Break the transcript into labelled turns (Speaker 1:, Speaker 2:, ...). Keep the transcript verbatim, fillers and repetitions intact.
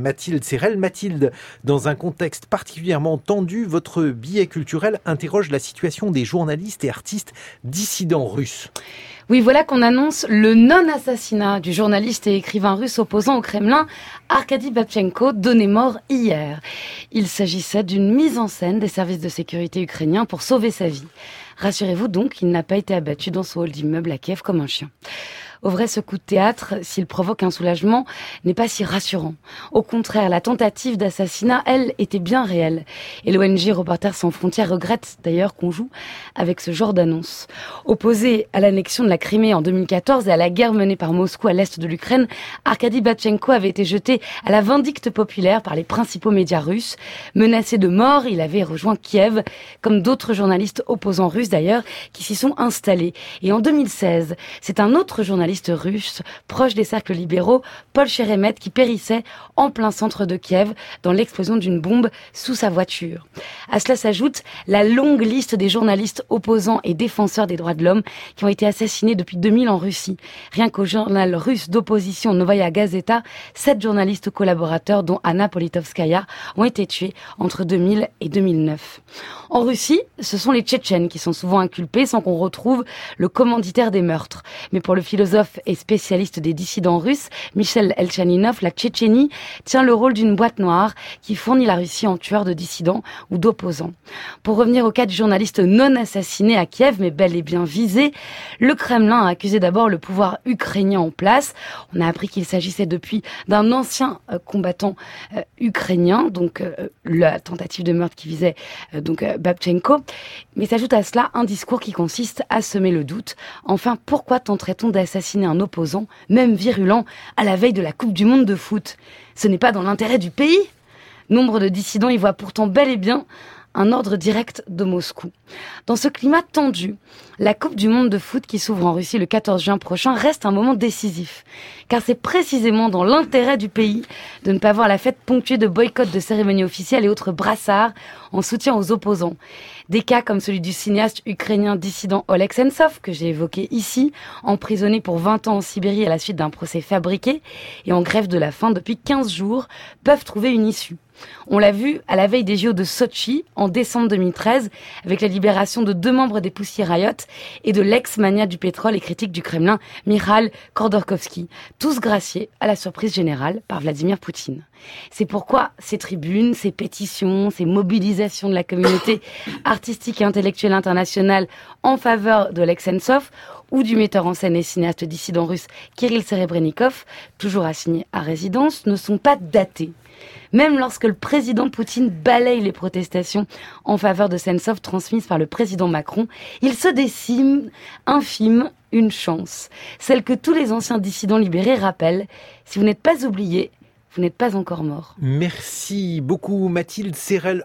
Speaker 1: Mathilde Serrel. Mathilde, dans un contexte particulièrement tendu, votre billet culturel interroge la situation des journalistes et artistes dissidents russes.
Speaker 2: Oui, voilà qu'on annonce le non-assassinat du journaliste et écrivain russe opposant au Kremlin, Arkady Babchenko, donné mort hier. Il s'agissait d'une mise en scène des services de sécurité ukrainiens pour sauver sa vie. Rassurez-vous donc, il n'a pas été abattu dans son hall d'immeuble à Kiev comme un chien. Au vrai, ce coup de théâtre, s'il provoque un soulagement, n'est pas si rassurant. Au contraire, la tentative d'assassinat, elle, était bien réelle. Et l'O N G Reporters sans frontières regrette d'ailleurs qu'on joue avec ce genre d'annonce. Opposé à l'annexion de la Crimée en deux mille quatorze et à la guerre menée par Moscou à l'est de l'Ukraine, Arkady Babchenko avait été jeté à la vindicte populaire par les principaux médias russes. Menacé de mort, il avait rejoint Kiev, comme d'autres journalistes opposants russes d'ailleurs, qui s'y sont installés. Et en deux mille seize, c'est un autre journaliste russe, proche des cercles libéraux, Paul Sheremet, qui périssait en plein centre de Kiev dans l'explosion d'une bombe sous sa voiture. À cela s'ajoute la longue liste des journalistes opposants et défenseurs des droits de l'homme qui ont été assassinés depuis deux mille en Russie. Rien qu'au journal russe d'opposition Novaya Gazeta, sept journalistes collaborateurs, dont Anna Politkovskaya, ont été tués entre deux mille et deux mille neuf. En Russie, ce sont les Tchétchènes qui sont souvent inculpés sans qu'on retrouve le commanditaire des meurtres. Mais pour le philosophe et spécialiste des dissidents russes, Michel Elchaninov, la Tchétchénie tient le rôle d'une boîte noire qui fournit la Russie en tueurs de dissidents ou d'opposants. Pour revenir au cas du journaliste non assassiné à Kiev, mais bel et bien visé, le Kremlin a accusé d'abord le pouvoir ukrainien en place. On a appris qu'il s'agissait depuis d'un ancien euh, combattant euh, ukrainien, donc euh, la tentative de meurtre qui visait euh, donc euh, Babchenko. Mais s'ajoute à cela un discours qui consiste à semer le doute. Enfin, pourquoi tenterait-on d'assassiner un opposant, même virulent, à la veille de la Coupe du Monde de foot? Ce n'est pas dans l'intérêt du pays. Nombre de dissidents y voient pourtant bel et bien un ordre direct de Moscou. Dans ce climat tendu, la Coupe du Monde de foot qui s'ouvre en Russie le quatorze juin prochain reste un moment décisif. Car c'est précisément dans l'intérêt du pays de ne pas voir la fête ponctuée de boycotts de cérémonies officielles et autres brassards en soutien aux opposants. Des cas comme celui du cinéaste ukrainien dissident Oleg Sentsov, que j'ai évoqué ici, emprisonné pour vingt ans en Sibérie à la suite d'un procès fabriqué et en grève de la faim depuis quinze jours, peuvent trouver une issue. On l'a vu à la veille des J O de Sotchi en décembre deux mille treize avec la libération de deux membres des Pussy Riot et de l'ex-mania du pétrole et critique du Kremlin, Mikhail Khodorkovsky, tous graciés à la surprise générale par Vladimir Poutine. C'est pourquoi ces tribunes, ces pétitions, ces mobilisations de la communauté artistique et intellectuelle internationale en faveur de Oleg Sentsov ou du metteur en scène et cinéaste dissident russe Kirill Serebrennikov, toujours assigné à résidence, ne sont pas datées. Même lorsque le président Poutine balaye les protestations en faveur de Sentsov transmises par le président Macron, il se décime, infime, une chance. Celle que tous les anciens dissidents libérés rappellent. Si vous n'êtes pas oublié, vous n'êtes pas encore mort.
Speaker 1: Merci beaucoup Mathilde Serrel.